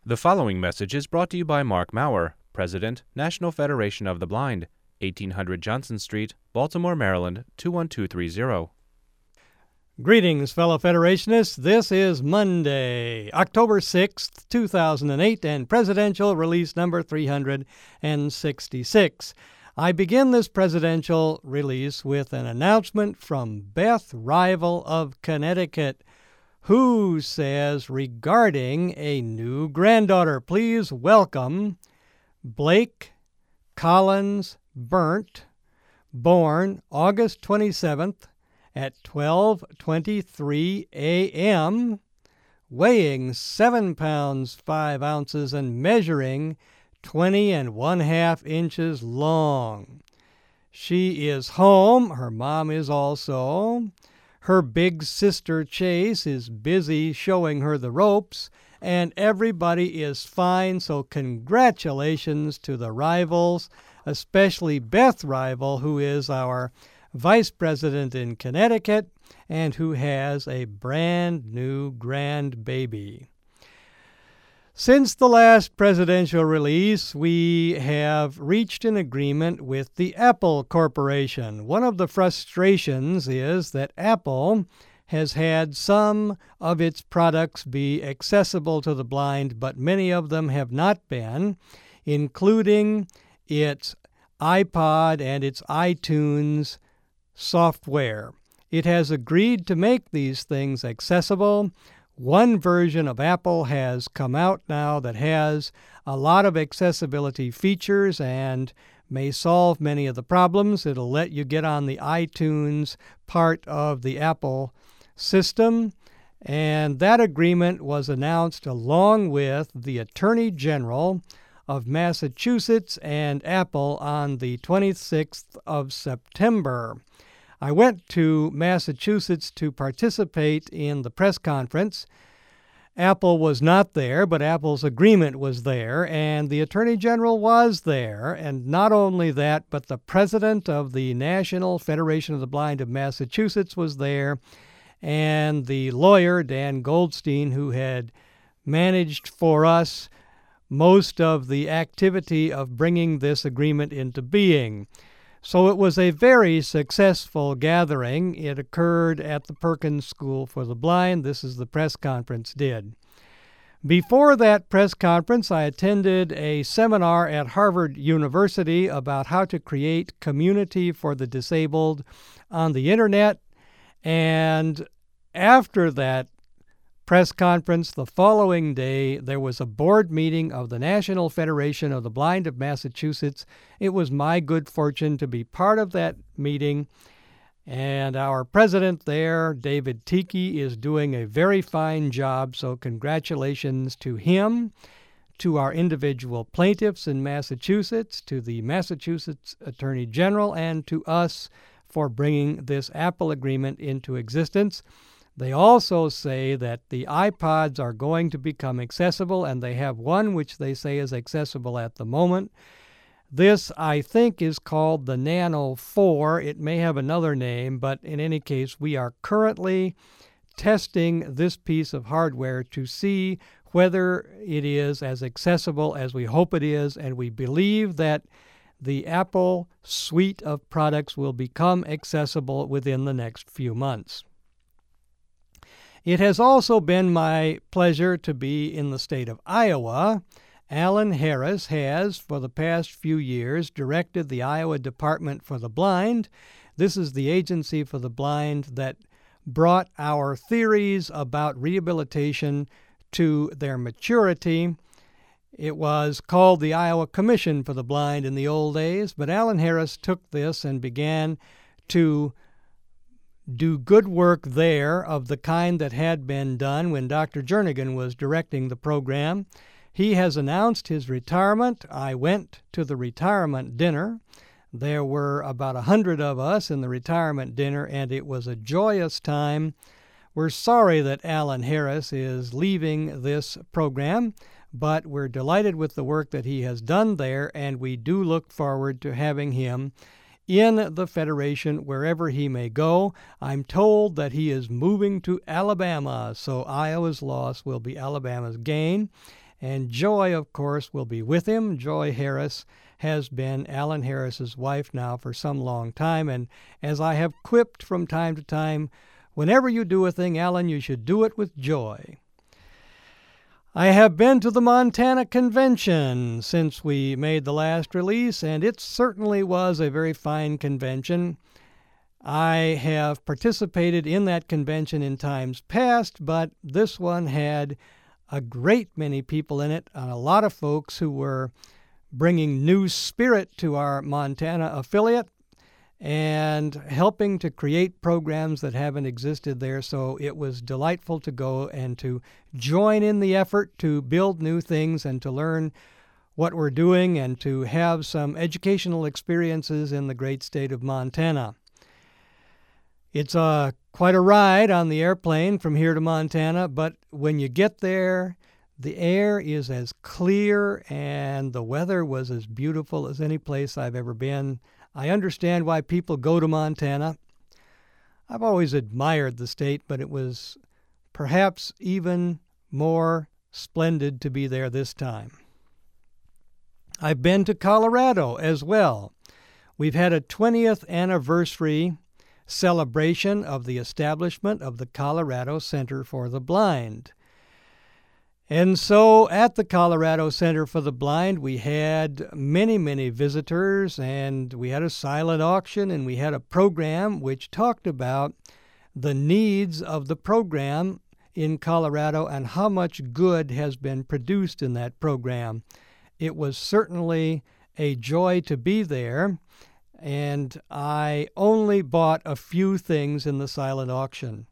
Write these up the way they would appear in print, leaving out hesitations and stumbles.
The following message is brought to you by Mark Maurer, President, National Federation of the Blind, 1800 Johnson Street, Baltimore, Maryland, 21230. Greetings, fellow Federationists. This is Monday, October 6th, 2008, and Presidential Release number 366. I begin this presidential release with an announcement from Beth Rival of Connecticut, who says regarding a new granddaughter, please welcome Blake Collins Burnt, born August 27th at 12:23 a.m., weighing 7 pounds 5 ounces and measuring 20 1/2 inches long. She is home. Her mom is also. Her big sister Chase is busy showing her the ropes, and everybody is fine, so congratulations to the Rivals, especially Beth Rival, who is our vice president in Connecticut and who has a brand new grandbaby. Since the last presidential release, we have reached an agreement with the Apple Corporation. One of the frustrations is that Apple has had some of its products be accessible to the blind, but many of them have not been, including its iPod and its iTunes software. It has agreed to make these things accessible. One version of Apple has come out now that has a lot of accessibility features and may solve many of the problems. It'll let you get on the iTunes part of the Apple system, and that agreement was announced along with the Attorney General of Massachusetts and Apple on the 26th of September. I went to Massachusetts to participate in the press conference. Apple was not there, but Apple's agreement was there, and the Attorney General was there. And not only that, but the president of the National Federation of the Blind of Massachusetts was there, and the lawyer, Dan Goldstein, who had managed for us most of the activity of bringing this agreement into being. So it was a very successful gathering. It occurred at the Perkins School for the Blind. This is the press conference did. Before that press conference, I attended a seminar at Harvard University about how to create community for the disabled on the internet. And after that press conference, the following day, there was a board meeting of the National Federation of the Blind of Massachusetts. It was my good fortune to be part of that meeting, and our president there, David Tiki, is doing a very fine job, so congratulations to him, to our individual plaintiffs in Massachusetts, to the Massachusetts Attorney General, and to us for bringing this Apple agreement into existence. They also say that the iPods are going to become accessible, and they have one which they say is accessible at the moment. This, I think, is called the Nano 4. It may have another name, but in any case, we are currently testing this piece of hardware to see whether it is as accessible as we hope it is, and we believe that the Apple suite of products will become accessible within the next few months. It has also been my pleasure to be in the state of Iowa. Alan Harris has, for the past few years, directed the Iowa Department for the Blind. This is the agency for the blind that brought our theories about rehabilitation to their maturity. It was called the Iowa Commission for the Blind in the old days, but Alan Harris took this and began to do good work there of the kind that had been done when Dr. Jernigan was directing the program. He has announced his retirement. I went to the retirement dinner. There were about 100 of us in the retirement dinner, and it was a joyous time. We're sorry that Alan Harris is leaving this program, but we're delighted with the work that he has done there, and we do look forward to having him in the Federation wherever he may go. I'm told that he is moving to Alabama, so Iowa's loss will be Alabama's gain. And Joy, of course, will be with him. Joy Harris has been Alan Harris's wife now for some long time. And as I have quipped from time to time, whenever you do a thing, Alan, you should do it with joy. I have been to the Montana Convention since we made the last release, and it certainly was a very fine convention. I have participated in that convention in times past, but this one had a great many people in it, and a lot of folks who were bringing new spirit to our Montana affiliate and helping to create programs that haven't existed there. So it was delightful to go and to join in the effort to build new things and to learn what we're doing and to have some educational experiences in the great state of Montana. It's quite a ride on the airplane from here to Montana, but when you get there, the air is as clear and the weather was as beautiful as any place I've ever been. I understand why people go to Montana. I've always admired the state, but it was perhaps even more splendid to be there this time. I've been to Colorado as well. We've had a 20th anniversary celebration of the establishment of the Colorado Center for the Blind. And so at the Colorado Center for the Blind, we had many, many visitors, and we had a silent auction, and we had a program which talked about the needs of the program in Colorado and how much good has been produced in that program. It was certainly a joy to be there, and I only bought a few things in the silent auction.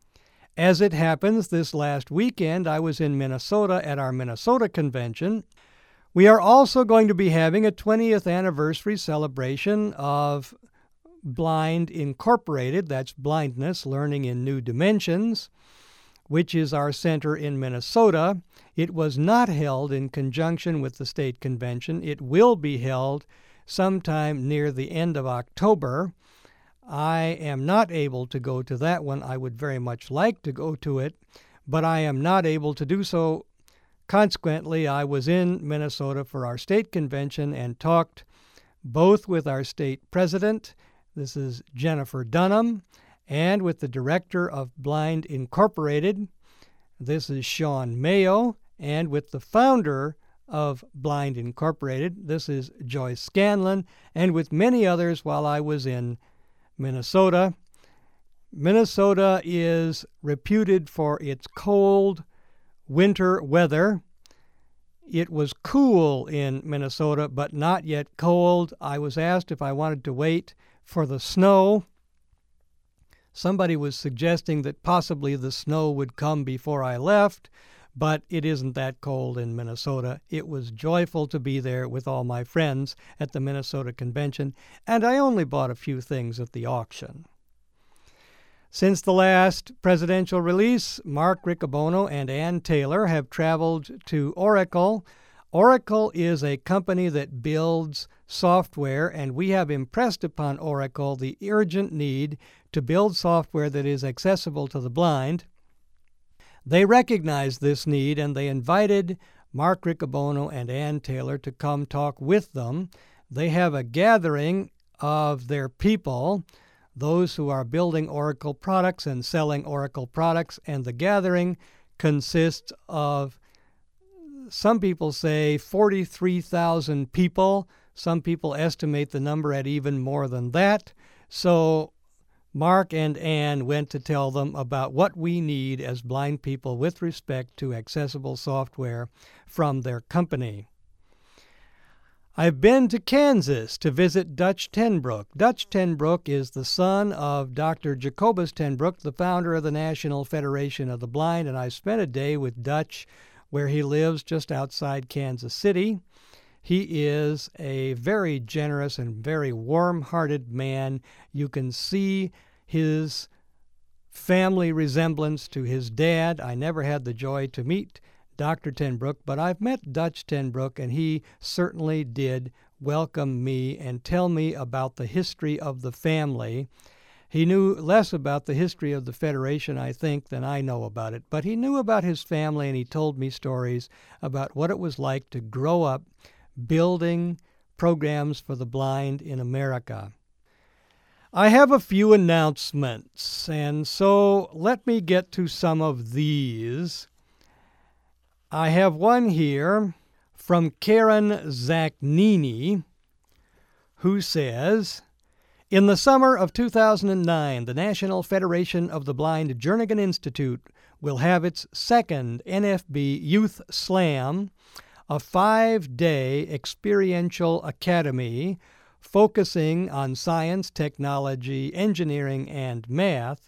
As it happens, this last weekend I was in Minnesota at our Minnesota convention. We are also going to be having a 20th anniversary celebration of Blind Incorporated, that's Blindness Learning in New Dimensions, which is our center in Minnesota. It was not held in conjunction with the state convention. It will be held sometime near the end of October. I am not able to go to that one. I would very much like to go to it, but I am not able to do so. Consequently, I was in Minnesota for our state convention and talked both with our state president, this is Jennifer Dunham, and with the director of Blind Incorporated, this is Sean Mayo, and with the founder of Blind Incorporated, this is Joyce Scanlon, and with many others while I was in Minnesota. Minnesota is reputed for its cold winter weather. It was cool in Minnesota, but not yet cold. I was asked if I wanted to wait for the snow. Somebody was suggesting that possibly the snow would come before I left, but it isn't that cold in Minnesota. It was joyful to be there with all my friends at the Minnesota Convention, and I only bought a few things at the auction. Since the last presidential release, Mark Riccobono and Ann Taylor have traveled to Oracle. Oracle is a company that builds software, and we have impressed upon Oracle the urgent need to build software that is accessible to the blind. They recognized this need, and they invited Mark Riccobono and Ann Taylor to come talk with them. They have a gathering of their people, those who are building Oracle products and selling Oracle products, and the gathering consists of, some people say, 43,000 people. Some people estimate the number at even more than that. So Mark and Ann went to tell them about what we need as blind people with respect to accessible software from their company. I've been to Kansas to visit Dutch Tenbrook. Dutch Tenbrook is the son of Dr. Jacobus Tenbrook, the founder of the National Federation of the Blind, and I spent a day with Dutch where he lives just outside Kansas City. He is a very generous and very warm-hearted man. You can see his family resemblance to his dad. I never had the joy to meet Dr. Tenbrook, but I've met Dutch Tenbrook, and he certainly did welcome me and tell me about the history of the family. He knew less about the history of the Federation, I think, than I know about it. But he knew about his family, and he told me stories about what it was like to grow up building programs for the blind in America. I have a few announcements, and so let me get to some of these. I have one here from Karen Zachnini, who says, in the summer of 2009, the National Federation of the Blind Jernigan Institute will have its second NFB Youth Slam, a 5-day experiential academy focusing on science, technology, engineering, and math.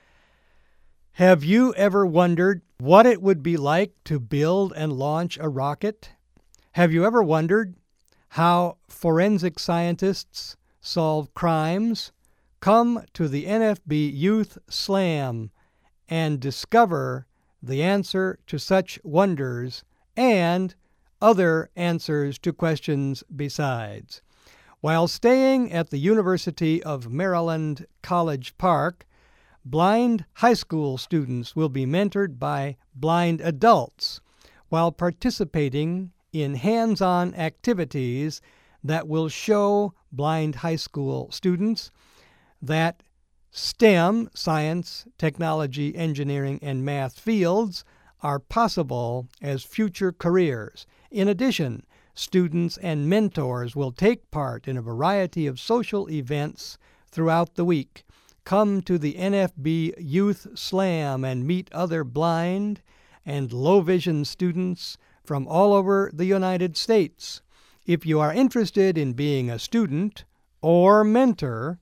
Have you ever wondered what it would be like to build and launch a rocket? Have you ever wondered how forensic scientists solve crimes? Come to the NFB Youth Slam and discover the answer to such wonders and other answers to questions besides. While staying at the University of Maryland College Park, blind high school students will be mentored by blind adults while participating in hands-on activities that will show blind high school students that STEM, science, technology, engineering, and math fields are possible as future careers. In addition, students and mentors will take part in a variety of social events throughout the week. Come to the NFB Youth Slam and meet other blind and low vision students from all over the United States. If you are interested in being a student or mentor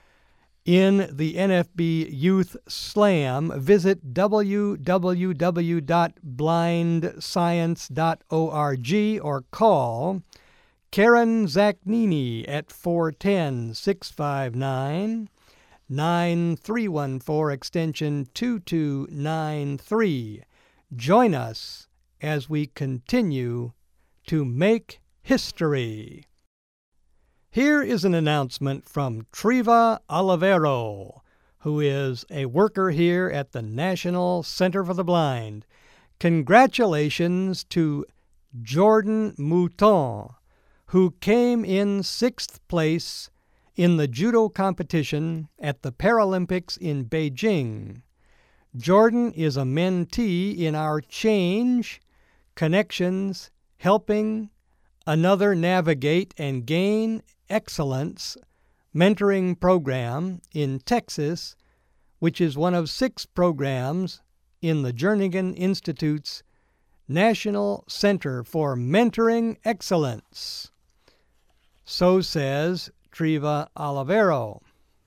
in the NFB Youth Slam, visit www.blindscience.org or call Karen Zachnini at 410-659-9314, extension 2293. Join us as we continue to make history. Here is an announcement from Treva Olivero, who is a worker here at the National Center for the Blind. Congratulations to Jordan Mouton, who came in 6th place in the judo competition at the Paralympics in Beijing. Jordan is a mentee in our Change, Connections, Helping Another Navigate and Gain Excellence mentoring program in Texas, which is one of 6 programs in the Jernigan Institute's National Center for Mentoring Excellence. So says Treva Olivero.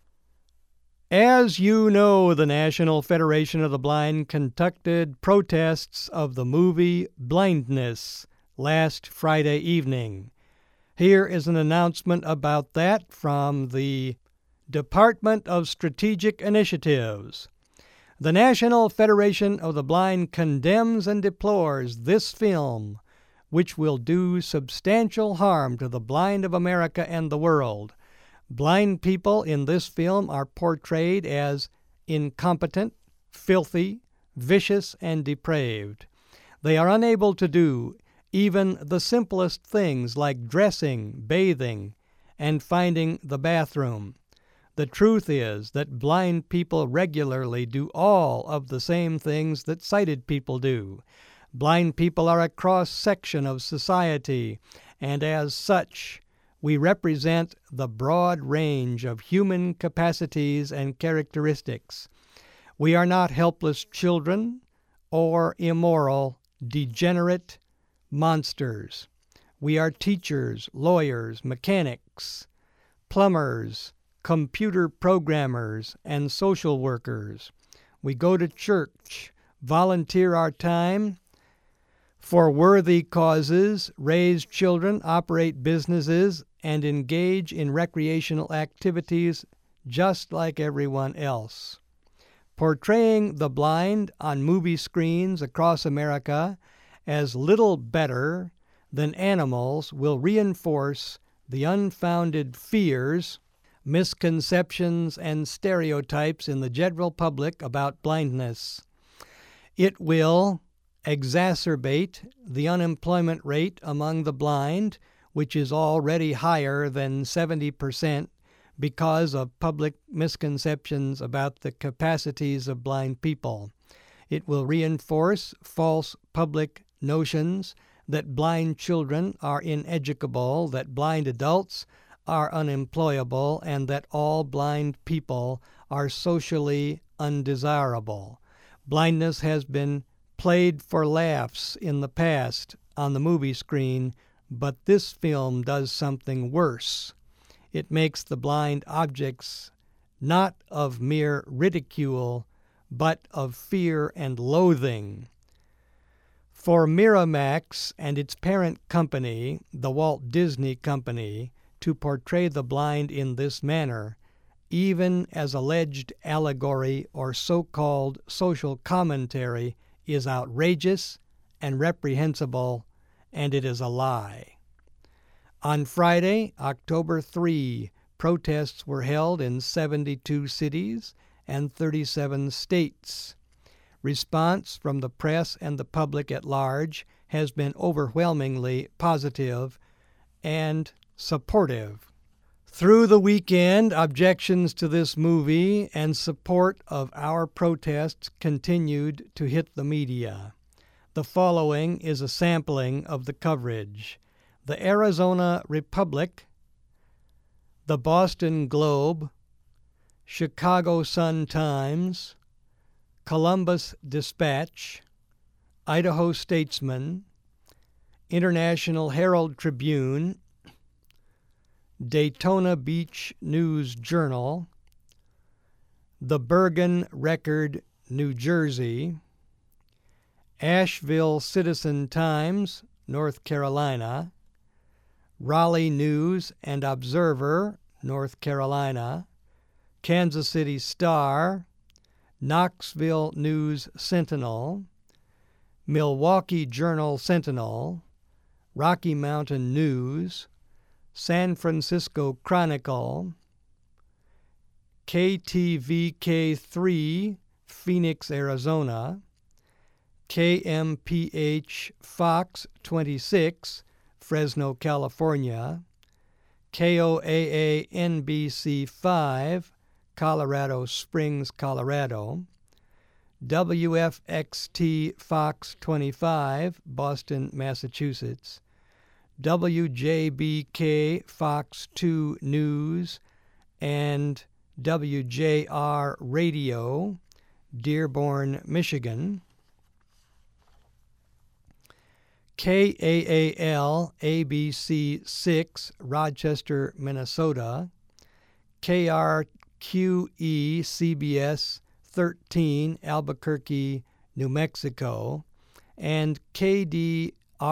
As you know, the National Federation of the Blind conducted protests of the movie Blindness last Friday evening. Here is an announcement about that from the Department of Strategic Initiatives. The National Federation of the Blind condemns and deplores this film, which will do substantial harm to the blind of America and the world. Blind people in this film are portrayed as incompetent, filthy, vicious, and depraved. They are unable to do even the simplest things like dressing, bathing, and finding the bathroom. The truth is that blind people regularly do all of the same things that sighted people do. Blind people are a cross-section of society, and as such, we represent the broad range of human capacities and characteristics. We are not helpless children or immoral, degenerate monsters. We are teachers, lawyers, mechanics, plumbers, computer programmers, and social workers. We go to church, volunteer our time for worthy causes, raise children, operate businesses, and engage in recreational activities just like everyone else. Portraying the blind on movie screens across America as little better than animals will reinforce the unfounded fears misconceptions and stereotypes in the general public about blindness. It will exacerbate the unemployment rate among the blind, which is already higher than 70% because of public misconceptions about the capacities of blind people. It will reinforce false public notions that blind children are ineducable, that blind adults are unemployable, and that all blind people are socially undesirable. Blindness has been played for laughs in the past on the movie screen, but this film does something worse. It makes the blind objects not of mere ridicule, but of fear and loathing. For Miramax and its parent company, the Walt Disney Company, to portray the blind in this manner, even as alleged allegory or so-called social commentary, is outrageous and reprehensible, and it is a lie. On Friday, October 3, protests were held in 72 cities and 37 states. Response from the press and the public at large has been overwhelmingly positive and supportive. Through the weekend, objections to this movie and support of our protests continued to hit the media. The following is a sampling of the coverage. The Arizona Republic, the Boston Globe, Chicago Sun-Times, Columbus Dispatch, Idaho Statesman, International Herald Tribune, Daytona Beach News Journal, the Bergen Record, New Jersey, Asheville Citizen-Times, North Carolina, Raleigh News and Observer, North Carolina, Kansas City Star, Knoxville News Sentinel, Milwaukee Journal Sentinel, Rocky Mountain News, San Francisco Chronicle, KTVK3, Phoenix, Arizona, KMPH Fox 26, Fresno, California, KOAA NBC 5, Colorado Springs, Colorado, WFXT Fox 25, Boston, Massachusetts, WJBK Fox 2 News, and WJR Radio, Dearborn, Michigan, KAAL ABC 6, Rochester, Minnesota, KRQE CBS 13, Albuquerque, New Mexico, and KDRV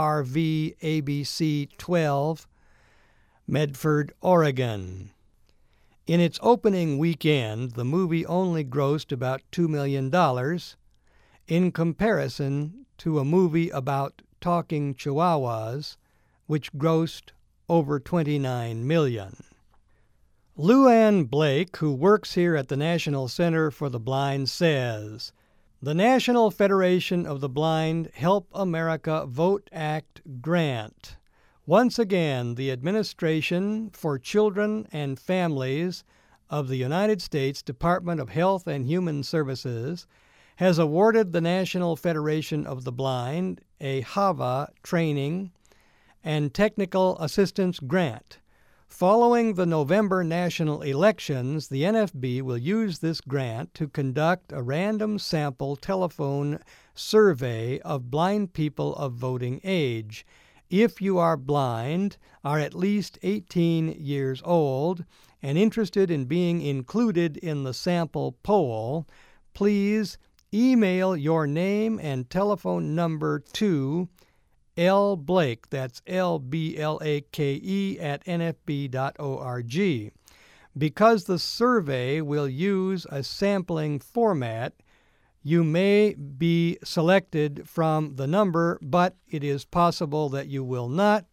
ABC 12, Medford, Oregon. In its opening weekend, the movie only grossed about $2 million in comparison to a movie about talking chihuahuas, which grossed over $29 million. Luann Blake, who works here at the National Center for the Blind, says, "The National Federation of the Blind Help America Vote Act grant. Once again, the Administration for Children and Families of the United States Department of Health and Human Services has awarded the National Federation of the Blind a HAVA training and technical assistance grant. Following the November national elections, the NFB will use this grant to conduct a random sample telephone survey of blind people of voting age. If you are blind, are at least 18 years old, and interested in being included in the sample poll, please email your name and telephone number to L. Blake, that's LBLAKE at nfb.org. Because the survey will use a sampling format, you may be selected from the number, but it is possible that you will not.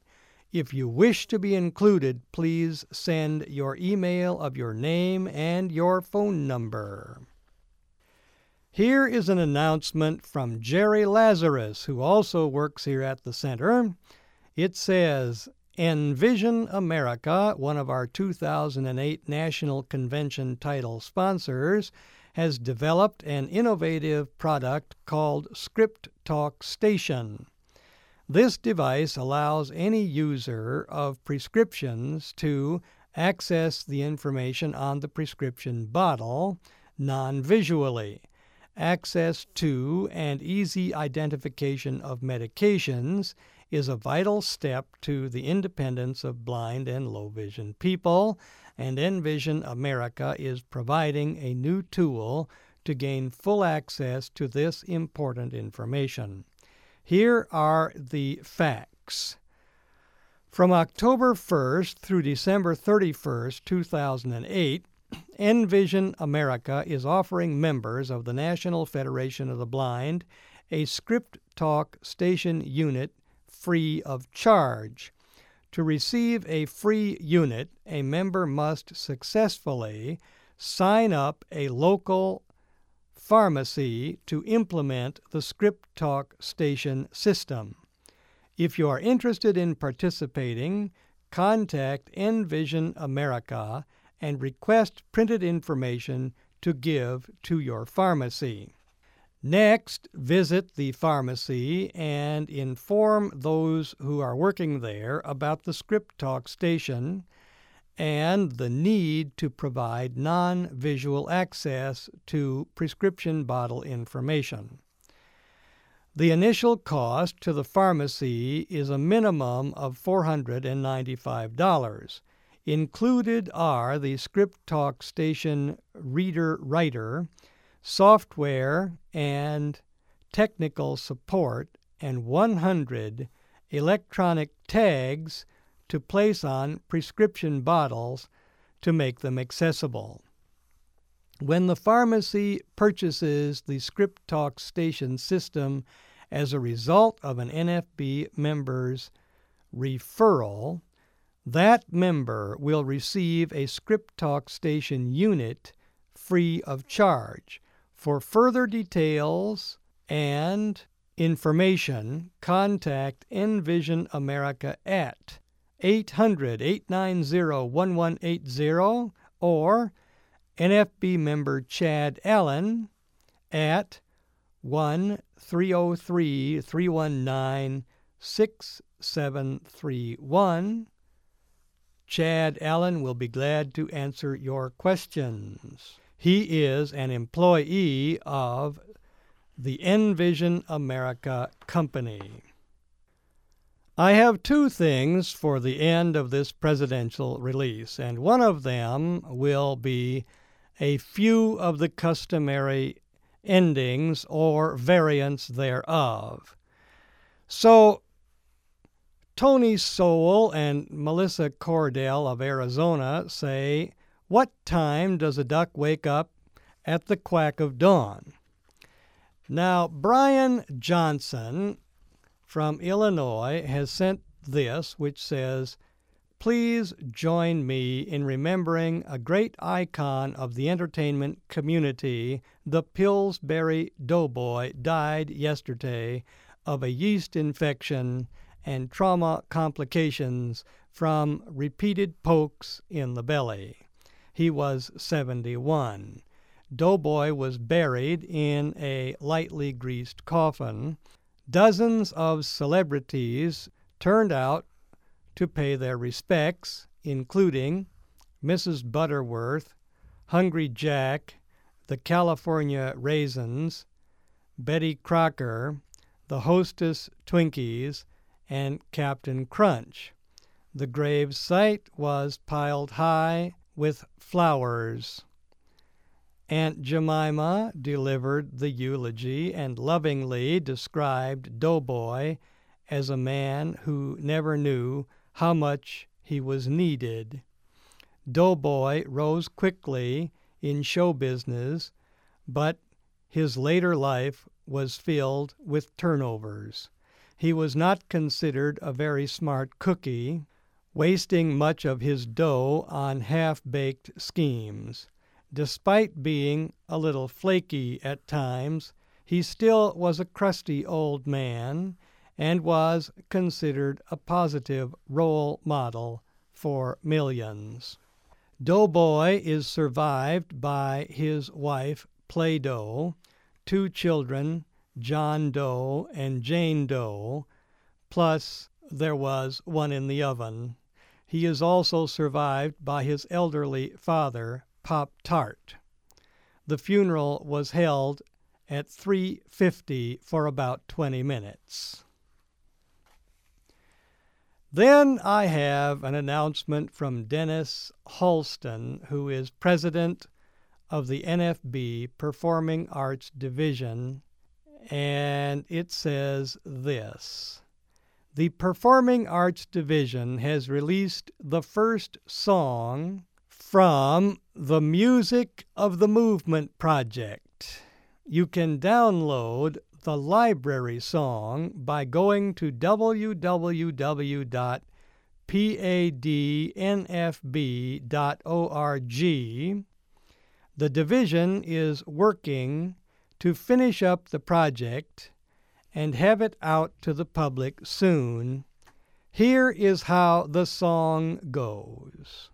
If you wish to be included, please send your email of your name and your phone number. Here is an announcement from Jerry Lazarus, who also works here at the center. It says, Envision America, one of our 2008 National Convention title sponsors, has developed an innovative product called Script Talk Station. This device allows any user of prescriptions to access the information on the prescription bottle non-visually. Access to and easy identification of medications is a vital step to the independence of blind and low-vision people, and Envision America is providing a new tool to gain full access to this important information. Here are the facts. From October 1st through December 31st, 2008, Envision America is offering members of the National Federation of the Blind a Script Talk Station unit free of charge. To receive a free unit, a member must successfully sign up a local pharmacy to implement the Script Talk Station system. If you are interested in participating, contact Envision America and request printed information to give to your pharmacy. Next, visit the pharmacy and inform those who are working there about the Script Talk Station and the need to provide non-visual access to prescription bottle information. The initial cost to the pharmacy is a minimum of $495. Included are the Script Talk Station reader-writer, software and technical support, and 100 electronic tags to place on prescription bottles to make them accessible. When the pharmacy purchases the Script Talk Station system as a result of an NFB member's referral, that member will receive a Script Talk Station unit free of charge. For further details and information, contact Envision America at 800-890-1180 or NFB member Chad Allen at 1-303-319-6731. Chad Allen will be glad to answer your questions. He is an employee of the Envision America Company. I have two things for the end of this presidential release, and one of them will be a few of the customary endings or variants thereof. So, Tony Sowell and Melissa Cordell of Arizona say, "What time does a duck wake up at the quack of dawn?" Now, Brian Johnson from Illinois has sent this, which says, "Please join me in remembering a great icon of the entertainment community. The Pillsbury Doughboy died yesterday of a yeast infection and trauma complications from repeated pokes in the belly. He was 71. Doughboy was buried in a lightly greased coffin. Dozens of celebrities turned out to pay their respects, including Mrs. Butterworth, Hungry Jack, the California Raisins, Betty Crocker, the Hostess Twinkies, and Captain Crunch. The grave site was piled high with flowers. Aunt Jemima delivered the eulogy and lovingly described Doughboy as a man who never knew how much he was needed. Doughboy rose quickly in show business, but his later life was filled with turnovers. He was not considered a very smart cookie, wasting much of his dough on half-baked schemes. Despite being a little flaky at times, he still was a crusty old man and was considered a positive role model for millions. Doughboy is survived by his wife, Play-Doh, 2 children, John Doe and Jane Doe, plus there was one in the oven. He is also survived by his elderly father, Pop-Tart. The funeral was held at 3:50 for about 20 minutes. Then I have an announcement from Dennis Halston, who is president of the NFB Performing Arts Division, and it says this. The Performing Arts Division has released the first song from the Music of the Movement project. You can download the library song by going to www.padnfb.org. The division is working to finish up the project and have it out to the public soon. Here is how the song goes.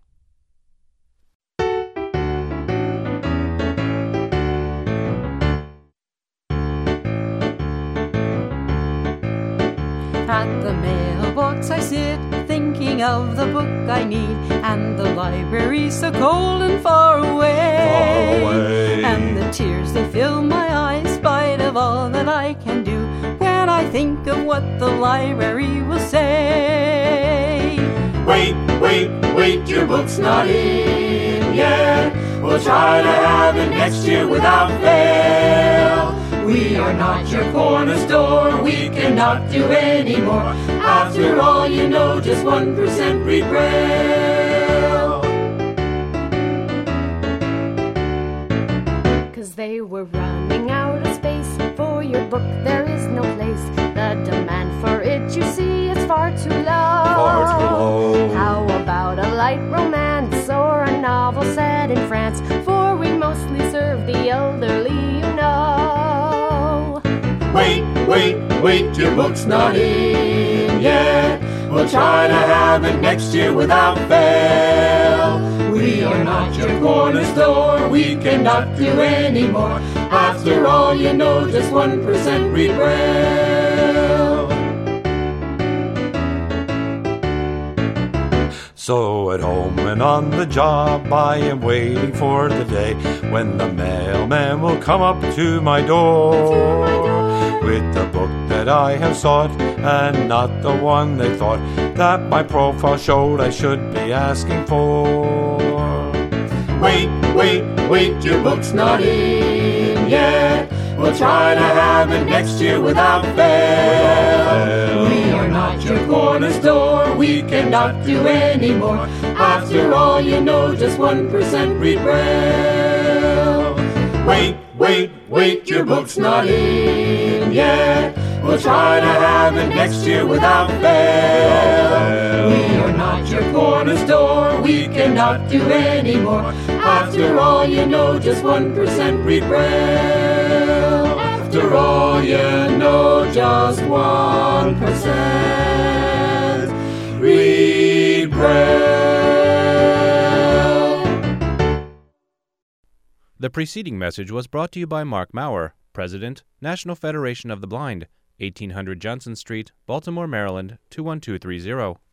At the mailbox I sit, thinking of the book I need, and the library so cold and far away. And the tears, they fill my eyes, spite of all that I can do, when I think of what the library will say. Wait, wait, wait, your book's not in yet. We'll try to have it next year without fail. We are not your corner store, we cannot do any more. After all, you know, just 1% read Braille. 'Cause they were running out of space for your book, there is no place. The demand for it, you see, it's far too low. Far too low. How about a light romance or a novel set in France? For we mostly serve the elderly, you know. Wait, wait, wait, your book's not in yet. We'll try to have it next year without fail. We are not your corner store, we cannot do any more. After all, you know, just 1% read Braille. So at home and on the job, I am waiting for the day when the mailman will come up to my door with the book that I have sought, and not the one they thought that my profile showed I should be asking for. Wait, wait, wait, your book's not in yet. We'll try to have it next year without fail. We are not your corner store, we cannot do any more. After all, you know, just 1% read Braille. Wait, wait, wait, your book's not in yet. We'll try to have it next year without fail. We are not your corner store, we cannot do any more. After all, you know, just 1% read Braille. After all, you know, just 1% read Braille. The preceding message was brought to you by Mark Maurer, President, National Federation of the Blind, 1800 Johnson Street, Baltimore, Maryland, 21230.